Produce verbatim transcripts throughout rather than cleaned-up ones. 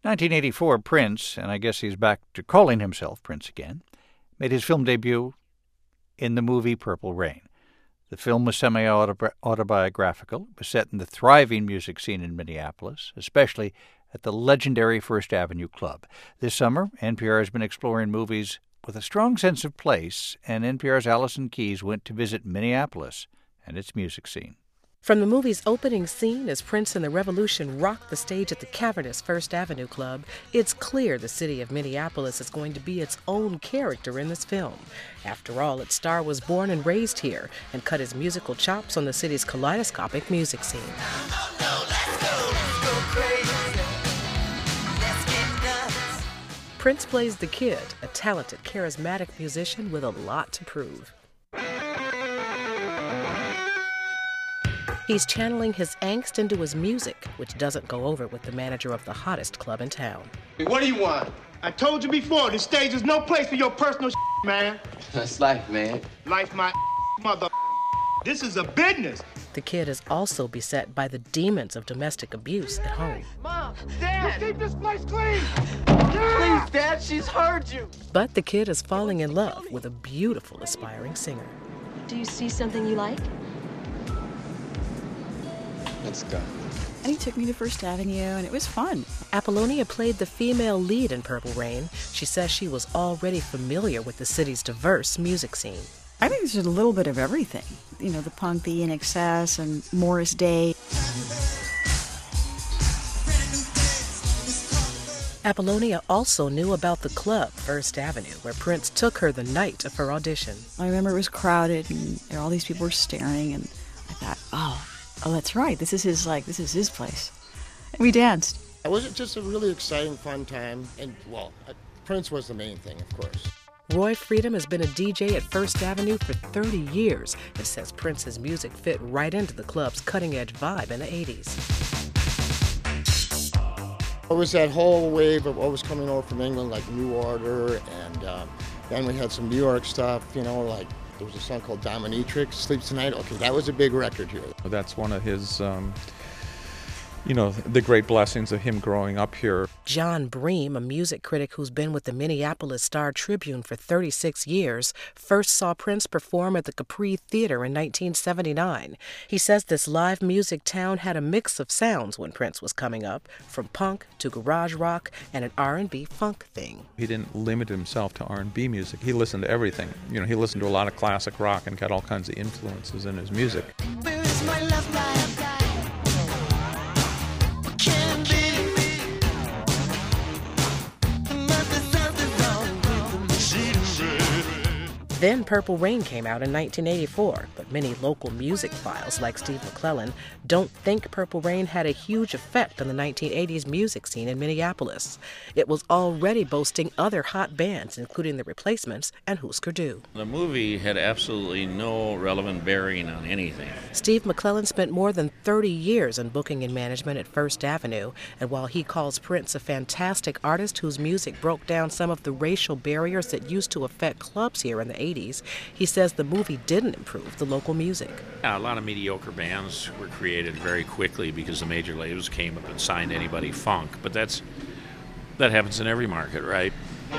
nineteen eighty-four, Prince, and I guess he's back to calling himself Prince again, made his film debut in the movie Purple Rain. The film was semi-autobiographical. It was set in the thriving music scene in Minneapolis, especially at the legendary First Avenue Club. This summer, N P R has been exploring movies with a strong sense of place, and N P R's Allison Keyes went to visit Minneapolis and its music scene. From the movie's opening scene as Prince and the Revolution rock the stage at the cavernous First Avenue Club, it's clear the city of Minneapolis is going to be its own character in this film. After all, its star was born and raised here and cut his musical chops on the city's kaleidoscopic music scene. Prince plays the Kid, a talented, charismatic musician with a lot to prove. He's channeling his angst into his music, which doesn't go over with the manager of the hottest club in town. What do you want? I told you before, this stage is no place for your personal shit, man. That's life, man. Life, my mother. This is a business. The Kid is also beset by the demons of domestic abuse at home. Mom, Dad, keep this place clean. Please, Dad, she's heard you. But the Kid is falling in love with a beautiful, aspiring singer. Do you see something you like? Let's go. And he took me to First Avenue, and it was fun. Apollonia played the female lead in Purple Rain. She says she was already familiar with the city's diverse music scene. I think there's a little bit of everything. You know, the punk, the I N X S, and Morris Day. Apollonia also knew about the club, First Avenue, where Prince took her the night of her audition. I remember it was crowded, and all these people were staring, and I thought, oh, oh, that's right. This is his, like, this is his place. And we danced. It was just a really exciting, fun time. And, well, Prince was the main thing, of course. Roy Freedom has been a D J at First Avenue for thirty years and says Prince's music fit right into the club's cutting-edge vibe in the eighties. It was that whole wave of what was coming over from England, like New Order, and um, then we had some New York stuff, you know, like there was a song called Dominatrix, Sleeps Tonight. Okay, that was a big record here. That's one of his, um, you know, the great blessings of him growing up here. John Bream, a music critic who's been with the Minneapolis Star Tribune for thirty-six years, first saw Prince perform at the Capri Theater in nineteen seventy-nine. He says this live music town had a mix of sounds when Prince was coming up, from punk to garage rock and an R and B funk thing. He didn't limit himself to R and B music. He listened to everything. You know, he listened to a lot of classic rock and got all kinds of influences in his music. Where is my love life? Then Purple Rain came out in nineteen eighty-four, but many local music files like Steve McClellan don't think Purple Rain had a huge effect on the nineteen eighties music scene in Minneapolis. It was already boasting other hot bands, including The Replacements and Husker Du. The movie had absolutely no relevant bearing on anything. Steve McClellan spent more than thirty years in booking and management at First Avenue, and while he calls Prince a fantastic artist whose music broke down some of the racial barriers that used to affect clubs here in the eighties, he says the movie didn't improve the local music. Yeah, a lot of mediocre bands were created very quickly because the major labels came up and signed anybody funk, but that's that happens in every market, right?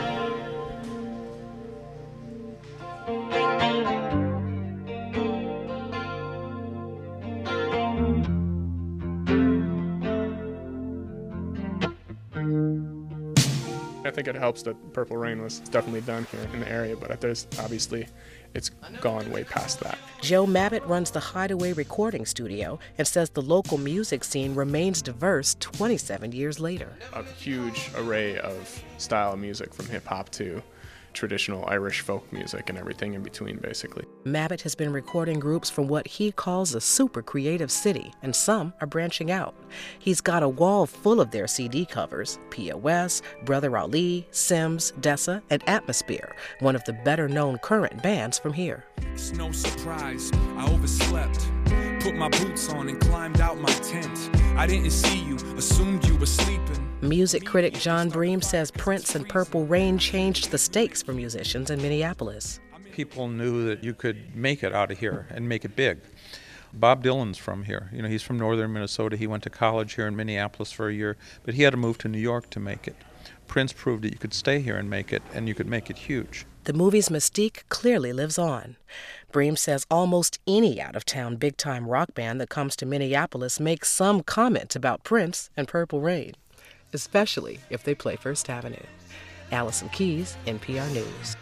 I think it helps that Purple Rain was definitely done here in the area, but there's obviously it's gone way past that. Joe Mabbitt runs the Hideaway Recording Studio and says the local music scene remains diverse twenty-seven years later. A huge array of style of music, from hip-hop to traditional Irish folk music and everything in between, basically. Mabbitt has been recording groups from what he calls a super creative city, and some are branching out. He's got a wall full of their C D covers: P O S, Brother Ali, Sims, Dessa, and Atmosphere, one of the better-known current bands from here. It's no surprise, I overslept, put my boots on and climbed out my tent. I didn't see you, assumed you were sleeping. Music critic John Bream says Prince and Purple Rain changed the stakes for musicians in Minneapolis. People knew that you could make it out of here and make it big. Bob Dylan's from here. You know, he's from northern Minnesota. He went to college here in Minneapolis for a year, but he had to move to New York to make it. Prince proved that you could stay here and make it, and you could make it huge. The movie's mystique clearly lives on. Bream says almost any out-of-town big-time rock band that comes to Minneapolis makes some comment about Prince and Purple Rain, especially if they play First Avenue. Allison Keyes, N P R News.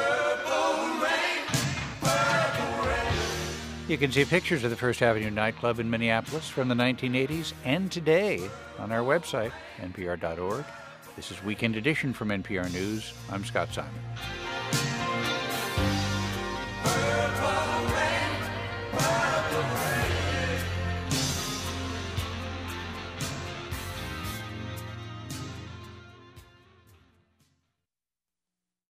You can see pictures of the First Avenue nightclub in Minneapolis from the nineteen eighties and today on our website, N P R dot org. This is Weekend Edition from N P R News. I'm Scott Simon.